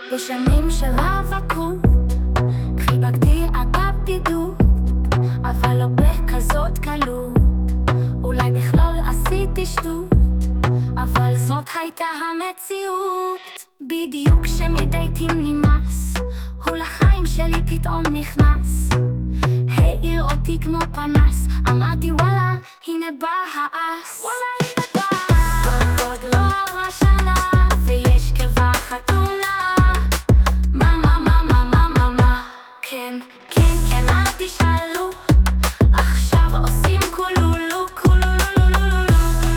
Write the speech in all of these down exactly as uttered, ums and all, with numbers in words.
בשנים של רווקות, קחי בגדי אגב בדידות, אבל לא בכזאת קלות. אולי בכלל עשיתי שטות, אבל זאת הייתה המציאות. בדיוק כשמדייטים נמאס, הוא לחיים שלי פתאום נכנס, העיר אותי כמו פנס. אמרתי וואלה, הנה בא האס. וואלה הנה בא, עוד לא עברה שנה ויש כבר חתונה. מה מה מה מה מה מה מה כן כן כן אל תשאלו, עכשיו עושים קולולו קולולולולולו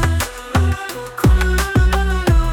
קולולולולולו.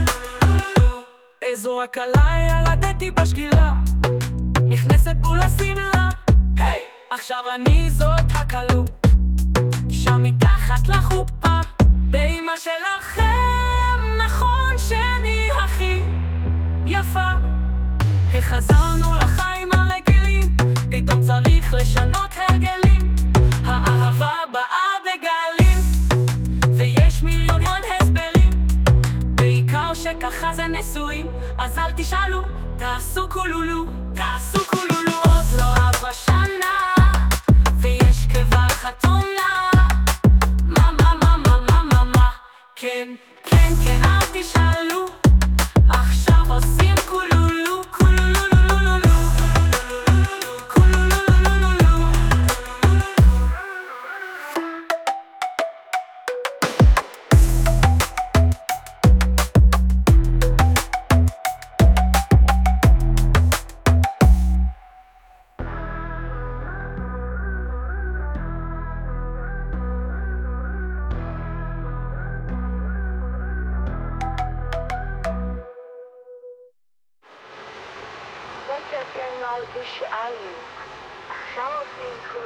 איזו הקלה ילדתי בשגילה, נכנסת בול השמלה. היי, עכשיו אני זאת הקלו, שם מתחת לחופה באמא שלכם. נכון שאני הכי יפה, החזרנו לחיים הרגילים, פתאום צריך לשנות הרגלים. האהבה באה בגלים, ויש מיליון הסברים, בעיקר שככה זה נשואים. אז אל תשאלו, תעשו קולולו, תעשו קולולו. עוד לא עברה שנה ויש כבר חתונה. מה מה מה מה מה מה מה כן כן כן אל תשאלו, עכשיו עושים קולולו קולולולולולו קולולולולולו. לא תקן אל תשאלו, עכשיו עושים